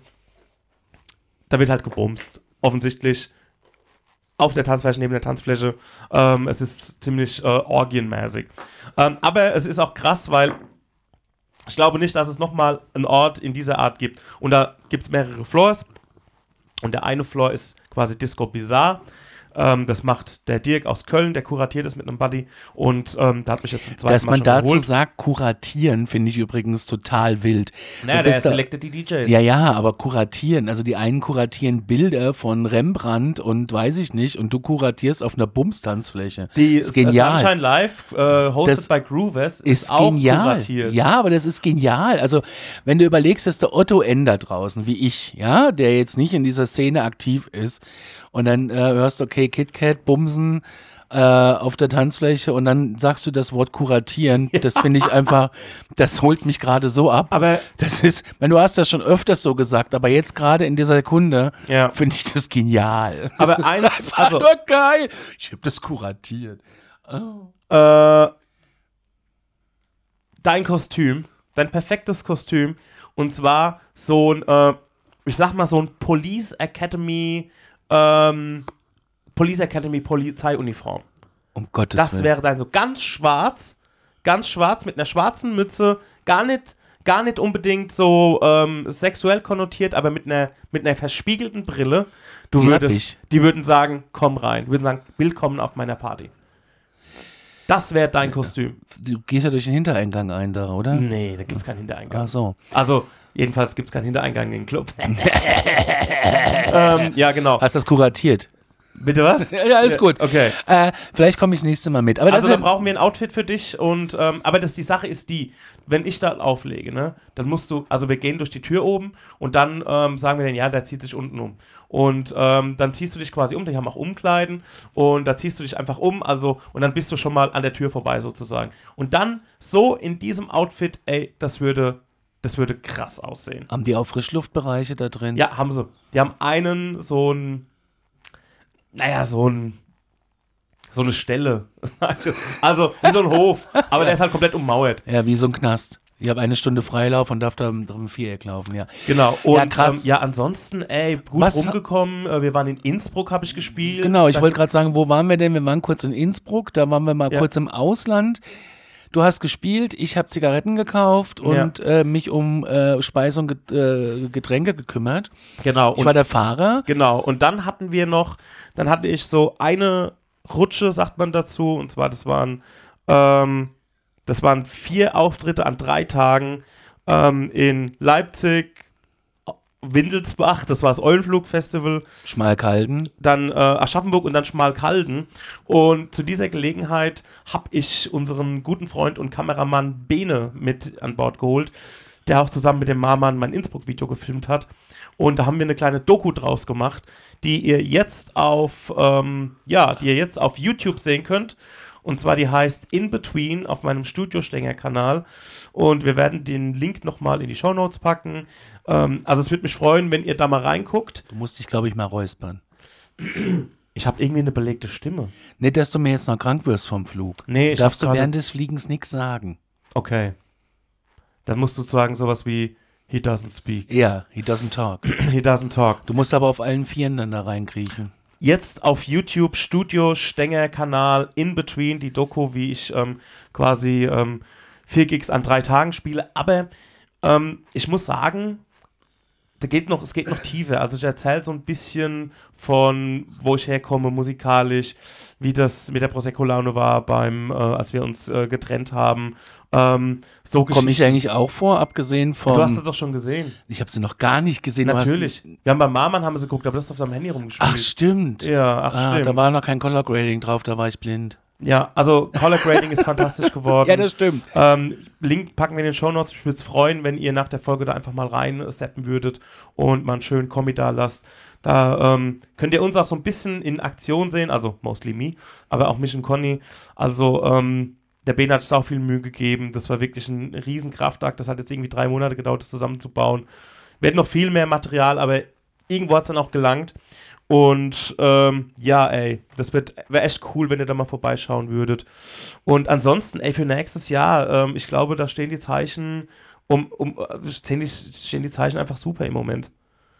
da wird halt gebumst, offensichtlich. Auf der Tanzfläche, neben der Tanzfläche. Ähm, es ist ziemlich äh, orgienmäßig. Ähm, aber es ist auch krass, weil ich glaube nicht, dass es nochmal einen Ort in dieser Art gibt. Und da gibt es mehrere Floors. Und der eine Floor ist quasi Disco Bizarre. Ähm, das macht der Dirk aus Köln, der kuratiert es mit einem Buddy. Und ähm, da hat mich jetzt zum zweiten Dass Mal man schon dazu geholt. sagt, kuratieren, finde ich übrigens total wild. Naja, Du der bist da- selected die D Js. Ja, ja, aber kuratieren, also die einen kuratieren Bilder von Rembrandt und weiß ich nicht, und du kuratierst auf einer Bumstanzfläche. Die ist genial. Sunshine Live, äh, hosted Das by Groovers, ist, Ist auch genial. kuratiert. Ja, aber das ist genial. Also, wenn du überlegst, dass der Otto N da draußen, wie ich, ja, der jetzt nicht in dieser Szene aktiv ist, und dann äh, hörst du, okay, KitKat, Bumsen äh, auf der Tanzfläche, und dann sagst du das Wort kuratieren. Das finde ich einfach, das holt mich gerade so ab. Aber Das ist, wenn du hast das schon öfters so gesagt, aber jetzt gerade in dieser Sekunde Ja. finde ich das genial. Aber eins, War also, doch geil. Ich habe das kuratiert. äh, dein Kostüm, dein perfektes Kostüm, und zwar so ein, äh, ich sag mal so ein Police Academy, ähm, Police Academy Polizeiuniform. Um Gottes Das Willen. wäre dann so ganz schwarz, ganz schwarz mit einer schwarzen Mütze, gar nicht, gar nicht unbedingt so ähm, sexuell konnotiert, aber mit einer, mit einer verspiegelten Brille. Du Die hab würdest, ich. die würden sagen, komm rein, die würden sagen, willkommen auf meiner Party. Das wäre dein Kostüm. Du gehst ja durch den Hintereingang ein da, oder? Nee, da gibt es keinen Hintereingang. Ach so. Also, jedenfalls gibt es keinen Hintereingang in den Club. ähm, ja, genau. Hast das kuratiert? Bitte was? Ja, ja, alles gut. Okay. Äh, vielleicht komme ich das nächste Mal mit. Aber Also das dann brauchen wir ein Outfit für dich und ähm, aber das die Sache ist die, wenn ich da auflege, ne, dann musst du, also wir gehen durch die Tür oben und dann ähm, sagen wir dann, ja, der zieht sich unten um. Und ähm, dann ziehst du dich quasi um, die haben auch Umkleiden und da ziehst du dich einfach um, also und dann bist du schon mal an der Tür vorbei sozusagen. Und dann so in diesem Outfit, ey, das würde, das würde krass aussehen. haben die auch Frischluftbereiche da drin? Ja, haben sie. Die haben einen, so ein, naja, so ein, so eine Stelle. Also, wie so ein Hof. Aber der ist halt komplett ummauert. Ja, wie so ein Knast. Ich habe eine Stunde Freilauf und darf da im im Viereck laufen, ja. Genau. Und Ja, krass. Ähm, ja, ansonsten, ey, gut Was- rumgekommen. Äh, Wir waren in Innsbruck, habe ich gespielt. Genau, ich Da wollte gerade sagen, wo waren wir denn? Wir waren kurz in Innsbruck, da waren wir mal Ja. kurz im Ausland. Du hast gespielt, ich habe Zigaretten gekauft und äh, mich um äh, Speise und Get- äh, Getränke gekümmert. Genau. Ich Und war der Fahrer. Genau, und dann hatten wir noch, dann hatte ich so eine Rutsche, sagt man dazu, und zwar, das waren, ähm, das waren vier Auftritte an drei Tagen ähm, in Leipzig, Windelsbach, das war das Eulenflug-Festival, Schmalkalden. dann äh, Aschaffenburg und dann Schmalkalden. Und zu dieser Gelegenheit habe ich unseren guten Freund und Kameramann Bene mit an Bord geholt, der auch zusammen mit dem Marman mein Innsbruck-Video gefilmt hat. Und da haben wir eine kleine Doku draus gemacht, die ihr jetzt auf, ähm, ja, die ihr jetzt auf YouTube sehen könnt. Und zwar die heißt In Between auf meinem Studio-Stänger-Kanal. Und wir werden den Link nochmal in die Shownotes packen. Ähm, also es würde mich freuen, wenn ihr da mal reinguckt. Du musst dich, glaube ich, mal räuspern. Ich habe irgendwie eine belegte Stimme. Nicht, dass du mir jetzt noch krank wirst vom Flug. Nee, ich Darfst hab du grade- während des Fliegens nichts sagen. Okay. Dann musst du sagen sowas wie He doesn't speak. Ja, he doesn't talk. He doesn't talk. Du musst aber auf allen Vieren dann da reinkriechen. Jetzt auf YouTube, Studio Stenger Kanal, In Between, die Doku, wie ich ähm, quasi ähm, vier Gigs an drei Tagen spiele. Aber ähm, ich muss sagen, da geht noch, es geht noch tiefer. Also ich erzähle so ein bisschen von, wo ich herkomme musikalisch, wie das mit der Prosecco-Laune war, beim, äh, als wir uns äh, getrennt haben. Ähm, so Komme ich Geschichten. eigentlich auch vor, abgesehen vom... Du hast es doch schon gesehen. Ich habe sie noch gar nicht gesehen. Du Natürlich. Wir haben beim Marman haben wir sie geguckt, aber das ist auf seinem Handy rumgespielt. Hast, ach, stimmt. Ja, ach ah, stimmt. da war noch kein Color Grading drauf, da war ich blind. Ja, also Color Grading ist fantastisch geworden. stimmt. Ähm, Link packen wir in den Shownotes. Ich würde es freuen, wenn ihr nach der Folge da einfach mal rein äh, zappen würdet und mal einen schönen Kommi da lasst. Da ähm, könnt ihr uns auch so ein bisschen in Aktion sehen, also mostly me, aber auch mich und Conny. Also ähm, der Ben hat sich auch viel Mühe gegeben. Das war wirklich ein riesen Kraftakt. Das hat jetzt irgendwie drei Monate gedauert, das zusammenzubauen. Wir hätten noch viel mehr Material, aber irgendwo hat es dann auch gelangt. Und ähm, ja, ey, das wäre echt cool, wenn ihr da mal vorbeischauen würdet. Und ansonsten, ey, für nächstes Jahr, ähm, ich glaube, da stehen die Zeichen, um, um äh, stehen, die, stehen die Zeichen einfach super im Moment.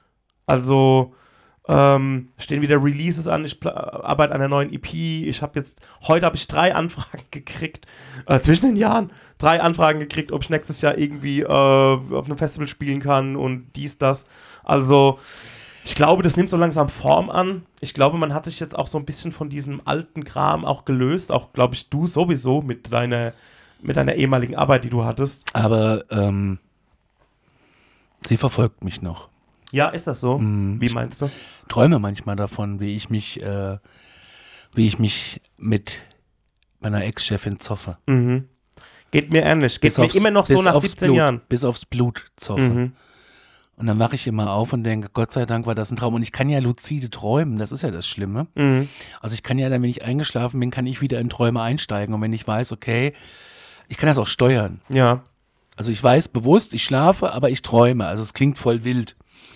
Also ähm, stehen wieder Releases an, ich pla- arbeite an einer neuen E P. Ich habe jetzt, heute habe ich drei Anfragen gekriegt, äh, zwischen den Jahren, drei Anfragen gekriegt, ob ich nächstes Jahr irgendwie äh, auf einem Festival spielen kann und dies, das. Also Ich glaube, das nimmt so langsam Form an. Ich glaube, man hat sich jetzt auch so ein bisschen von diesem alten Kram auch gelöst. Auch, glaube ich, du sowieso mit deiner, mit deiner ehemaligen Arbeit, die du hattest. Aber ähm, sie verfolgt mich noch. Ja, ist das so? Mhm. Wie meinst du? Ich träume manchmal davon, wie ich mich, äh, wie ich mich mit meiner Ex-Chefin zoffe. Mhm. Geht mir ähnlich. Geht Bis mir aufs- immer noch so bis nach aufs siebzehn Blut, Jahren. Bis aufs Blut zoffe. Mhm. Und dann wache ich immer auf und denke, Gott sei Dank war das ein Traum. Und ich kann ja lucide träumen, das ist ja das Schlimme. Mhm. Also ich kann ja dann, wenn ich eingeschlafen bin, kann ich wieder in Träume einsteigen. Und wenn ich weiß, okay, ich kann das auch steuern. Ja. Also ich weiß bewusst, ich schlafe, aber ich träume. Also es klingt voll wild.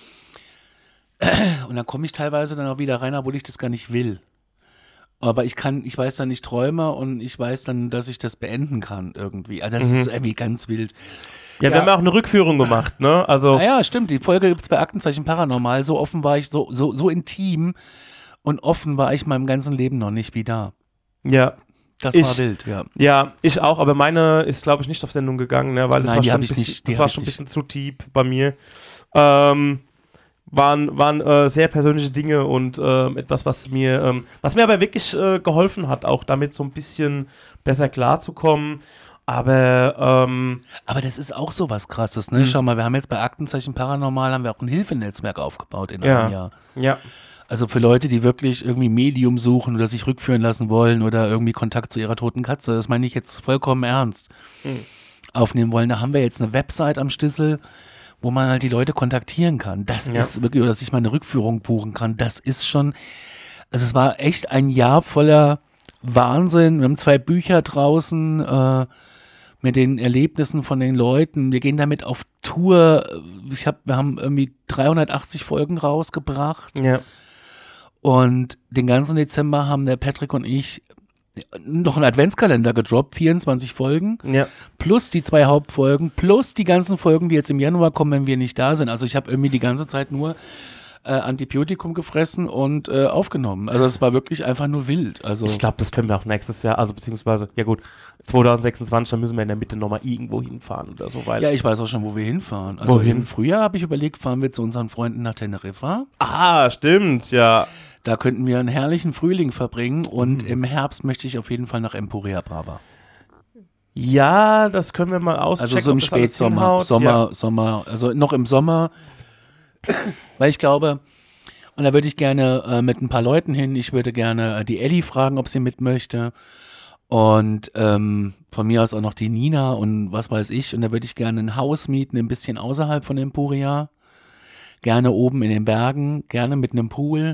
Und dann komme ich teilweise dann auch wieder rein, obwohl ich das gar nicht will. Aber ich kann, ich weiß dann, ich träume und ich weiß dann, dass ich das beenden kann irgendwie. Also das Mhm. ist irgendwie ganz wild. Ja, wir Ja. haben ja auch eine Rückführung gemacht, ne? Also, Ah ja, stimmt. Die Folge gibt es bei Aktenzeichen Paranormal. So offen war ich, so, so, so intim und offen war ich meinem ganzen Leben noch nicht wie da. ja. Das Ich- war wild, ja. Ja, ich auch, aber meine ist, glaube ich, nicht auf Sendung gegangen, ne? Weil das Nein, war die schon hab ein ich bisschen, nicht, die das hab war ich schon ein nicht. bisschen zu deep bei mir. Ähm, waren waren äh, sehr persönliche Dinge und ähm, etwas, was mir, ähm, was mir aber wirklich äh, geholfen hat, auch damit so ein bisschen besser klarzukommen. Aber ähm, Aber das ist auch so was Krasses, ne? Mhm. Schau mal, wir haben jetzt bei Aktenzeichen Paranormal haben wir auch ein Hilfenetzwerk aufgebaut in Ja. einem Jahr. ja, Also für Leute, die wirklich irgendwie Medium suchen oder sich rückführen lassen wollen oder irgendwie Kontakt zu ihrer toten Katze, das meine ich jetzt vollkommen ernst, Mhm. aufnehmen wollen. Da haben wir jetzt eine Website am Schlüssel, wo man halt die Leute kontaktieren kann. Das Ja. ist wirklich, oder dass ich mal eine Rückführung buchen kann, das ist schon, also es war echt ein Jahr voller Wahnsinn. Wir haben zwei Bücher draußen äh, mit den Erlebnissen von den Leuten. Wir gehen damit auf Tour. Ich hab, wir haben irgendwie dreihundertachtzig Folgen rausgebracht. ja. Und den ganzen Dezember haben der Patrick und ich noch einen Adventskalender gedroppt, vierundzwanzig Folgen, Ja. plus die zwei Hauptfolgen, plus die ganzen Folgen, die jetzt im Januar kommen, wenn wir nicht da sind. Also ich habe irgendwie die ganze Zeit nur äh, Antibiotikum gefressen und äh, aufgenommen. Also es war wirklich einfach nur wild. Also Ich glaube, das können wir auch nächstes Jahr, also beziehungsweise, ja gut, zwanzig sechsundzwanzig, dann müssen wir in der Mitte nochmal irgendwo hinfahren oder so, weil. ja, ich weiß auch schon, wo wir hinfahren. Also Wohin? im Frühjahr habe ich überlegt, fahren wir zu unseren Freunden nach Teneriffa. Ah, stimmt, ja. Da könnten wir einen herrlichen Frühling verbringen und im Herbst möchte ich auf jeden Fall nach Emporia Brava. Ja, das können wir mal auschecken. Also so im ob das alles Spätsommer, hinhaut. Sommer, Sommer, also noch im Sommer, weil ich glaube, und da würde ich gerne äh, mit ein paar Leuten hin, ich würde gerne äh, die Ellie fragen, ob sie mit möchte und ähm, von mir aus auch noch die Nina und was weiß ich, und da würde ich gerne ein Haus mieten, ein bisschen außerhalb von Emporia, gerne oben in den Bergen, gerne mit einem Pool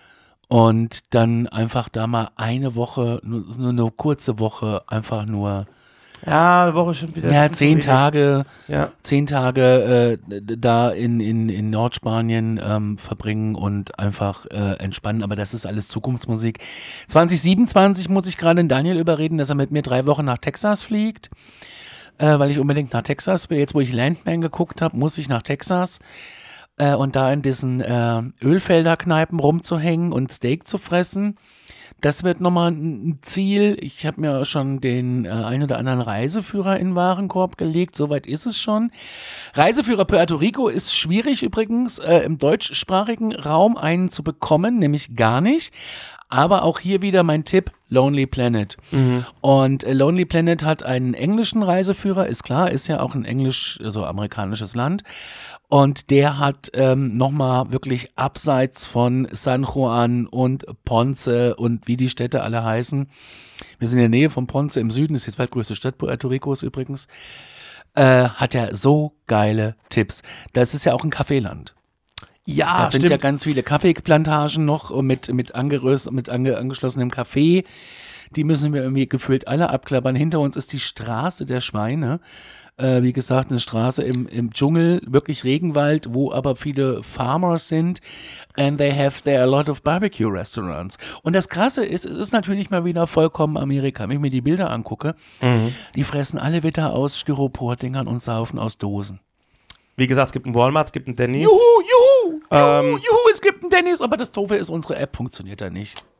und dann einfach da mal eine Woche, nur, nur eine kurze Woche, einfach nur Ja, eine Woche schon wieder. ja, ein bisschen zehn zu wenig. Tage, Ja. zehn Tage äh, d- da in, in, in Nordspanien ähm, verbringen und einfach äh, entspannen. Aber das ist alles Zukunftsmusik. zwanzig siebenundzwanzig muss ich gerade den Daniel überreden, dass er mit mir drei Wochen nach Texas fliegt, äh, weil ich unbedingt nach Texas will. Jetzt, wo ich Landman geguckt habe, muss ich nach Texas. Äh, und da in diesen äh, Ölfelderkneipen rumzuhängen und Steak zu fressen. Das wird nochmal ein Ziel. Ich habe mir schon den äh, ein oder anderen Reiseführer in den Warenkorb gelegt. Soweit ist es schon. Reiseführer Puerto Rico ist schwierig übrigens, äh, im deutschsprachigen Raum einen zu bekommen, nämlich gar nicht. Aber auch hier wieder mein Tipp, Lonely Planet. Und äh, Lonely Planet hat einen englischen Reiseführer, ist klar, ist ja auch ein englisch, also amerikanisches Land. Und der hat ähm, nochmal wirklich abseits von San Juan und Ponce und wie die Städte alle heißen. Wir sind in der Nähe von Ponce im Süden, das ist die zweitgrößte Stadt Puerto Ricos übrigens. Äh, hat er so geile Tipps. Das ist ja auch ein Kaffeeland. Ja, Da sind ja ganz viele Kaffeeplantagen noch mit, mit, angeröst, mit ange, angeschlossenem Kaffee. Die müssen wir irgendwie gefühlt alle abklappern. Hinter uns ist die Straße der Schweine. Äh, wie gesagt, eine Straße im, im Dschungel, wirklich Regenwald, wo aber viele Farmers sind. And they have there a lot of barbecue restaurants. Und das Krasse ist, es ist natürlich mal wieder vollkommen Amerika. Wenn ich mir die Bilder angucke, Mhm. die fressen alle wieder aus Styropor-Dingern und saufen aus Dosen. Wie gesagt, es gibt einen Walmart, es gibt einen Denny's. Juhu, juhu, juhu, Ähm. juhu, es gibt einen Dennis, aber das Doofe ist, unsere App funktioniert da nicht.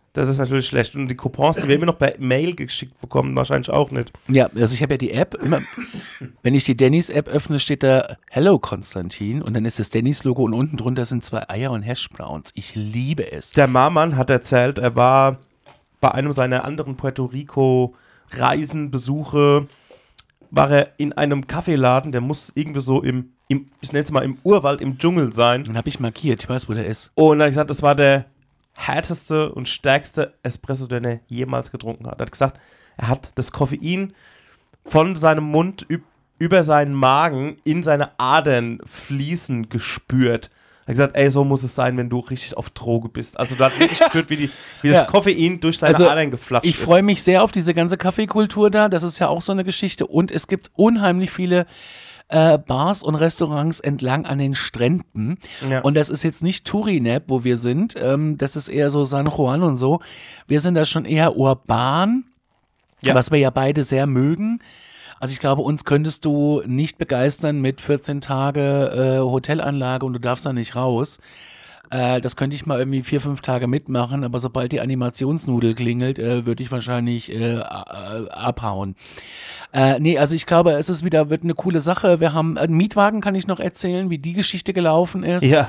Das ist natürlich schlecht. Und die Coupons, die wir immer noch per Mail geschickt bekommen, wahrscheinlich auch nicht. Ja, also ich habe ja die App, immer, wenn ich die Denny's-App öffne, steht da Hello Konstantin und dann ist das Denny's-Logo und unten drunter sind zwei Eier und Hashbrowns. Ich liebe es. Der Marmann hat erzählt, er war bei einem seiner anderen Puerto Rico-Reisen, Besuche, war er in einem Kaffeeladen, der muss irgendwie so im, im ich nenne es mal im Urwald, im Dschungel sein. Dann habe ich markiert, ich weiß, wo der ist. Und er hat gesagt, das war der härteste und stärkste Espresso, den er jemals getrunken hat. Er hat gesagt, er hat das Koffein von seinem Mund üb- über seinen Magen in seine Adern fließen gespürt. Er hat gesagt, ey, so muss es sein, wenn du richtig auf Droge bist. Also du hast wirklich gespürt, wie, die, wie Ja. das Koffein durch seine Also, Adern geflatscht Ich ist. freue mich sehr auf diese ganze Kaffeekultur da. Das ist ja auch so eine Geschichte. Und es gibt unheimlich viele äh, Bars und Restaurants entlang an den Stränden. Ja. Und das ist jetzt nicht Turinep, wo wir sind. Ähm, das ist eher so San Juan und so. Wir sind da schon eher urban, Ja. was wir ja beide sehr mögen. Also ich glaube, uns könntest du nicht begeistern mit vierzehn Tage äh, Hotelanlage und du darfst da nicht raus. Äh, das könnte ich mal irgendwie vier, fünf Tage mitmachen, aber sobald die Animationsnudel klingelt, äh, würde ich wahrscheinlich äh, äh, abhauen. Äh, nee, also ich glaube, es ist wieder, wird eine coole Sache. Wir haben einen Mietwagen, kann ich noch erzählen, wie die Geschichte gelaufen ist. Ja.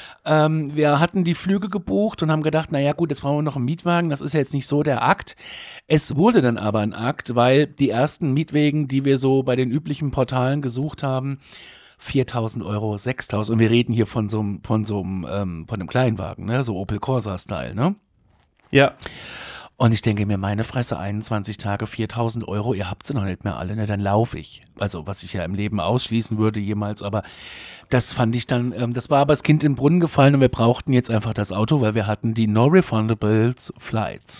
Ähm, wir hatten die Flüge gebucht und haben gedacht, naja gut, jetzt brauchen wir noch einen Mietwagen, das ist ja jetzt nicht so der Akt. Es wurde dann aber ein Akt, weil die ersten Mietwagen, die wir so bei den üblichen Portalen gesucht haben, viertausend Euro, sechstausend und wir reden hier von so einem, von so einem, ähm, von einem Kleinwagen, ne, so Opel Corsa-Style, ne? Ja. Und ich denke mir, meine Fresse, einundzwanzig Tage, viertausend Euro, ihr habt sie noch nicht mehr alle, ne, dann laufe ich. Also, was ich ja im Leben ausschließen würde jemals, aber das fand ich dann, ähm, das war aber das Kind in den Brunnen gefallen und wir brauchten jetzt einfach das Auto, weil wir hatten die No-Refundable Flights.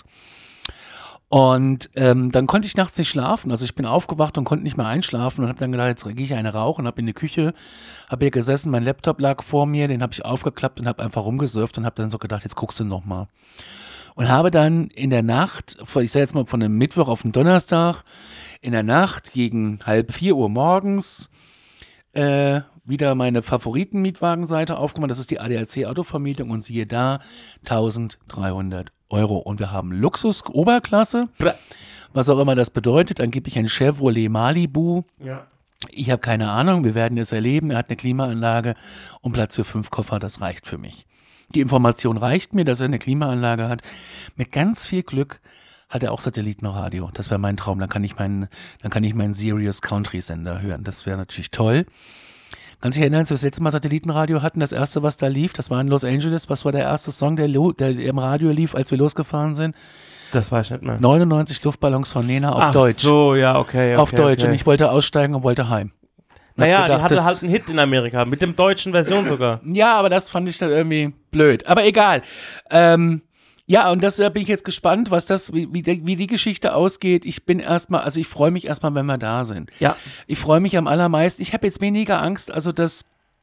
Und ähm, dann konnte ich nachts nicht schlafen, also ich bin aufgewacht und konnte nicht mehr einschlafen und habe dann gedacht, jetzt gehe ich eine rauchen, habe in die Küche, habe hier gesessen, mein Laptop lag vor mir, den habe ich aufgeklappt und habe einfach rumgesurft und habe dann so gedacht, jetzt guckst du noch mal. Und habe dann in der Nacht, ich sage jetzt mal von einem Mittwoch auf den Donnerstag, in der Nacht gegen halb vier Uhr morgens äh, wieder meine Favoriten-Mietwagenseite aufgemacht. Das ist die A D A C Autovermietung und siehe da, dreizehnhundert Euro. Und wir haben Luxus-Oberklasse, was auch immer das bedeutet. Angeblich ein Chevrolet Malibu. Ja. Ich habe keine Ahnung, wir werden es erleben. Er hat eine Klimaanlage und Platz für fünf Koffer, das reicht für mich. Die Information reicht mir, dass er eine Klimaanlage hat. Mit ganz viel Glück hat er auch Satellitenradio. Das wäre mein Traum. Dann kann ich meinen, dann kann ich meinen Sirius Country Sender hören. Das wäre natürlich toll. Kannst du dich erinnern, als wir das letzte Mal Satellitenradio hatten? Das erste, was da lief, das war in Los Angeles. Was war der erste Song, der, lo- der im Radio lief, als wir losgefahren sind? Das weiß ich nicht mehr. neunundneunzig Luftballons von Nena auf Ach Deutsch. so, ja, okay. okay auf Deutsch. Okay. Und ich wollte aussteigen und wollte heim. Und naja, hab gedacht, die hatte das- halt einen Hit in Amerika, mit dem deutschen Version sogar. Ja, aber das fand ich dann irgendwie blöd. Aber egal. Ähm, ja, und das, da bin ich jetzt gespannt, was das, wie, wie, die, wie die Geschichte ausgeht. Ich bin erstmal, also ich freue mich erstmal, wenn wir da sind. Ja. Ich freue mich am allermeisten. Ich habe jetzt weniger Angst, also dass,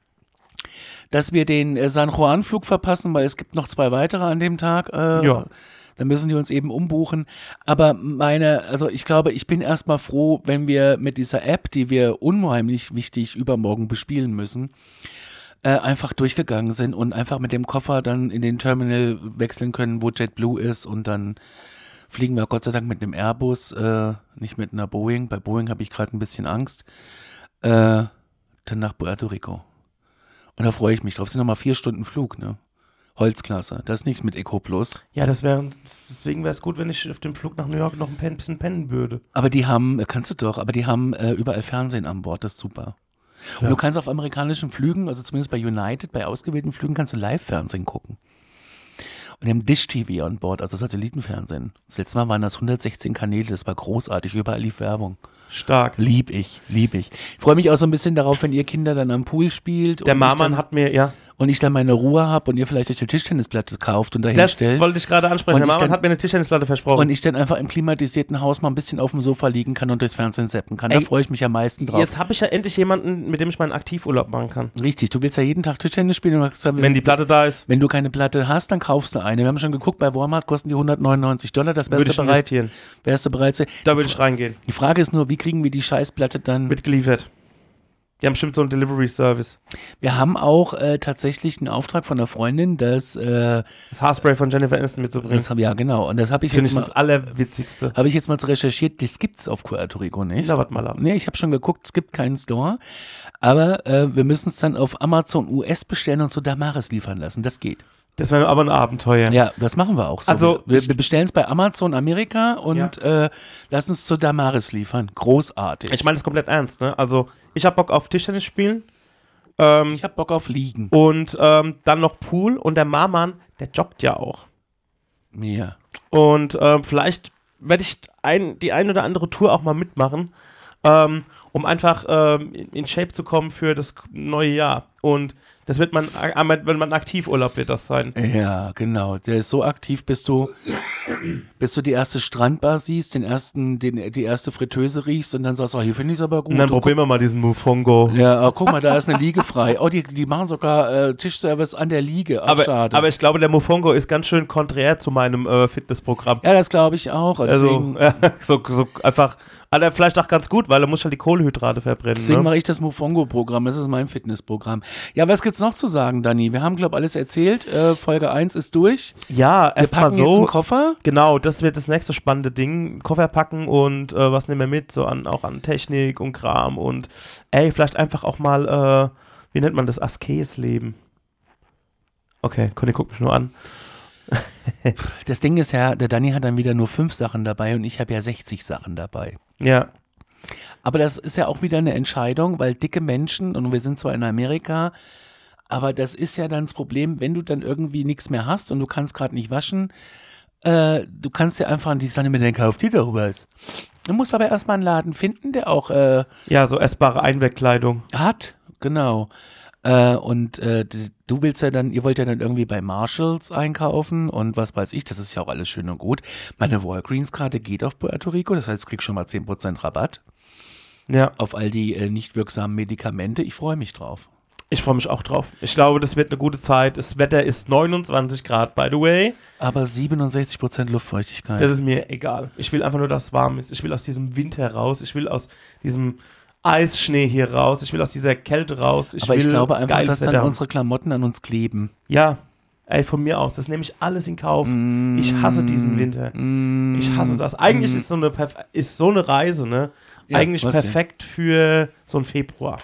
dass wir den äh, San Juan-Flug verpassen, weil es gibt noch zwei weitere an dem Tag. Äh, Ja. Dann müssen die uns eben umbuchen. Aber meine, also ich glaube, ich bin erstmal froh, wenn wir mit dieser App, die wir unheimlich wichtig übermorgen bespielen müssen, äh, einfach durchgegangen sind und einfach mit dem Koffer dann in den Terminal wechseln können, wo JetBlue ist und dann fliegen wir Gott sei Dank mit einem Airbus, äh, nicht mit einer Boeing. Bei Boeing habe ich gerade ein bisschen Angst. Äh, dann nach Puerto Rico. Und da freue ich mich drauf. Es sind nochmal vier Stunden Flug, ne? Holzklasse. Das ist nichts mit Eco Plus. Ja, das wäre, deswegen wäre es gut, wenn ich auf dem Flug nach New York noch ein pen- bisschen pennen würde. Aber die haben, äh, kannst du doch, aber die haben äh, überall Fernsehen an Bord, das ist super. Und Ja. du kannst auf amerikanischen Flügen, also zumindest bei United, bei ausgewählten Flügen, kannst du Live-Fernsehen gucken. Und die haben Dish-T V an Bord, also Satellitenfernsehen. Das letzte Mal waren das hundertsechzehn Kanäle, das war großartig, überall lief Werbung. Stark. Lieb ich, lieb ich. Ich freue mich auch so ein bisschen darauf, wenn ihr Kinder dann am Pool spielt. Der und ich Marmann dann- hat mir, ja, Und ich dann meine Ruhe habe und ihr vielleicht euch eine Tischtennisplatte kauft und dahin das stellt. wollte ich gerade ansprechen. Und Der ich Marmann dann- hat mir eine Tischtennisplatte versprochen. Und ich dann einfach im klimatisierten Haus mal ein bisschen auf dem Sofa liegen kann und durchs Fernsehen zappen kann. Da Ey, freue ich mich am meisten drauf. Jetzt habe ich ja endlich jemanden, mit dem ich meinen Aktivurlaub machen kann. Richtig, du willst ja jeden Tag Tischtennis spielen. Und hast, Wenn die Platte da ist, wenn du keine Platte hast, dann kaufst du eine. Wir haben schon geguckt, bei Walmart kosten die hundertneunundneunzig Dollar. Das würde wärst ich du bereit. investieren. Wärst du bereit? zu- Da würde ich reingehen. Die Frage ist nur, wie kriegen wir die Scheißplatte dann? Mitgeliefert. Die haben bestimmt so einen Delivery-Service. Wir haben auch äh, tatsächlich einen Auftrag von einer Freundin, dass äh, Das Haarspray von Jennifer Aniston mitzubringen. das hab, ja genau, und das habe ich Finde jetzt ich mal das Allerwitzigste. habe ich jetzt mal recherchiert, das gibt's auf Puerto Rico nicht. Na, warte mal ab. Nee, ich habe schon geguckt, es gibt keinen Store, aber äh, wir müssen es dann auf Amazon U S bestellen und zu Damaris liefern lassen, das geht. Das wäre aber ein Abenteuer. Ja, das machen wir auch so. Also, wir, wir bestellen es bei Amazon Amerika und Ja. äh, lassen es zu Damaris liefern. Großartig. Ich meine das komplett ernst, ne? Also, ich habe Bock auf Tischtennis spielen. Ähm, Ich habe Bock auf Liegen. und ähm, dann noch Pool. Und der Marman, der joggt ja auch. Mir. Und ähm, vielleicht werde ich ein, die ein oder andere Tour auch mal mitmachen, ähm, um einfach ähm, in, in Shape zu kommen für das neue Jahr. Und das wird man, äh, wenn man Aktivurlaub wird das sein. Ja, genau. Der ist so aktiv, bis du, bis du die erste Strandbar siehst, den ersten, den, die erste Fritteuse riechst und dann sagst du, oh, hier finde ich es aber gut. Und dann Und probieren wir mal diesen Mufongo. guck, ja, oh, guck mal, da ist eine Liege frei. Oh, die, die machen sogar äh, Tischservice an der Liege. Ach, Aber, schade. aber ich glaube, der Mufongo ist ganz schön konträr zu meinem äh, Fitnessprogramm. ja, das glaube ich auch. Deswegen, Also, so, so einfach, aber vielleicht auch ganz gut, weil er muss halt die Kohlenhydrate verbrennen. deswegen Ne? mache ich das Mufongo-Programm. Das ist mein Fitnessprogramm. Ja, was gibt's noch zu sagen, Dani? Wir haben, glaube ich, alles erzählt. Äh, Folge eins ist durch. Ja, Wir erstmal packen jetzt so. einen Koffer. Genau, das wird das nächste spannende Ding. Koffer packen und äh, was nehmen wir mit? So an, auch an Technik und Kram und ey, vielleicht einfach auch mal, äh, wie nennt man das? Askes-Leben. Okay, Conny guckt mich nur an. Das Ding ist ja, der Dani hat dann wieder nur fünf Sachen dabei und ich habe ja sechzig Sachen dabei. Ja, Aber das ist ja auch wieder eine Entscheidung, weil dicke Menschen, und wir sind zwar in Amerika, aber das ist ja dann das Problem, wenn du dann irgendwie nichts mehr hast und du kannst gerade nicht waschen, äh, du kannst ja einfach, die sagen mir, dann kauf dir doch was. Du musst aber erstmal einen Laden finden, der auch äh, ja, so essbare Einwegkleidung. hat, genau. Äh, und äh, d- du willst ja dann, ihr wollt ja dann irgendwie bei Marshalls einkaufen und was weiß ich, das ist ja auch alles schön und gut. Meine Walgreens-Karte geht auf Puerto Rico, das heißt, du kriegst schon mal zehn Prozent Rabatt Ja, auf all die äh, nicht wirksamen Medikamente. Ich freue mich drauf. ich freue mich auch drauf. Ich glaube, das wird eine gute Zeit. Das Wetter ist neunundzwanzig Grad, by the way. Aber siebenundsechzig Prozent Luftfeuchtigkeit. Das ist mir egal. Ich will einfach nur, dass es warm ist. Ich will aus diesem Winter raus. Ich will aus diesem Eisschnee hier raus. Ich will aus dieser Kälte raus. Ich Aber will ich glaube einfach, geiles dass dann Wetter haben. unsere Klamotten an uns kleben. Ja, ey, von mir aus. Das nehme ich alles in Kauf. Ich hasse diesen Winter. Mm, Ich hasse das. Eigentlich mm. ist so eine, perf- ist so eine Reise, ne? Ja, Eigentlich was denn? perfekt für so einen Februar.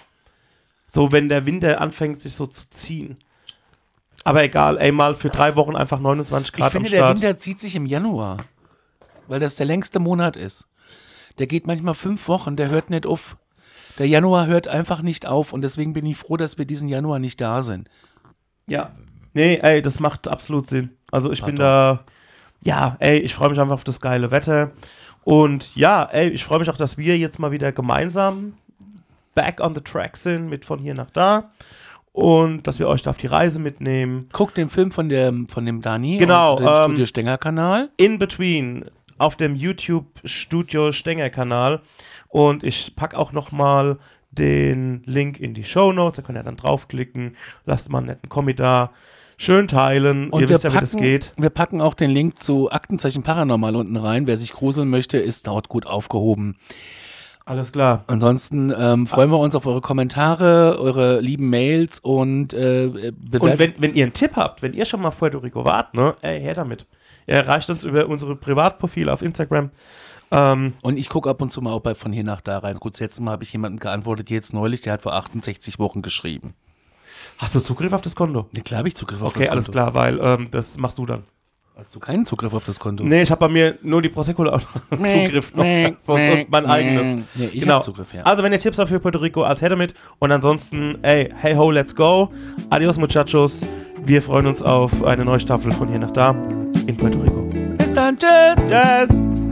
So, wenn der Winter anfängt, sich so zu ziehen. Aber egal, ey, mal für drei Wochen einfach neunundzwanzig Ich Grad finde, am der Start. Winter zieht sich im Januar. Weil das der längste Monat ist. Der geht manchmal fünf Wochen, der hört nicht auf. Der Januar hört einfach nicht auf und deswegen bin ich froh, dass wir diesen Januar nicht da sind. Ja. Nee, ey, das macht absolut Sinn. Also ich bin da, ja, ey, ich freue mich einfach auf das geile Wetter. Und ja, ey, ich freue mich auch, dass wir jetzt mal wieder gemeinsam back on the track sind, mit von hier nach da. Und dass wir euch da auf die Reise mitnehmen. Guckt den Film von, der, von dem Dani Genau, und dem ähm, Studio Stenger-Kanal. In Between auf dem YouTube Studio Stenger Kanal. Und ich packe auch nochmal den Link in die Shownotes. Da könnt ihr dann draufklicken. Lasst mal einen netten Kommi da. Schön teilen. Und Ihr wir wisst ja, wie das packen- geht. Wir packen auch den Link zu Aktenzeichen Paranormal unten rein. Wer sich gruseln möchte, ist dort gut aufgehoben. Alles klar. Ansonsten ähm, freuen wir uns auf eure Kommentare, eure lieben Mails und äh, bewertet. Und wenn, wenn ihr einen Tipp habt, wenn ihr schon mal auf Puerto Rico wart, ne, ey, her damit. Ihr erreicht uns über unsere Privatprofile auf Instagram. Ähm, Und ich gucke ab und zu mal auch bei von hier nach da rein. Gut, das letzte Mal habe ich jemanden geantwortet, jetzt neulich, der hat vor achtundsechzig Wochen geschrieben. hast du Zugriff auf das Konto? Ja, klar habe ich Zugriff auf Okay, das Konto. alles klar, weil ähm, das machst du dann. Hast du keinen Zugriff auf das Konto? Nee, ich habe bei mir nur die Prosecco-Zugriff noch. Sonst und mein eigenes. Nee, ich Genau. habe Zugriff, ja. Also, wenn ihr Tipps habt für Puerto Rico, als her damit. Und ansonsten, ey, hey ho, let's go. Adios, muchachos. Wir freuen uns auf eine neue Staffel von hier nach da in Puerto Rico. Bis dann, tschüss! Yes!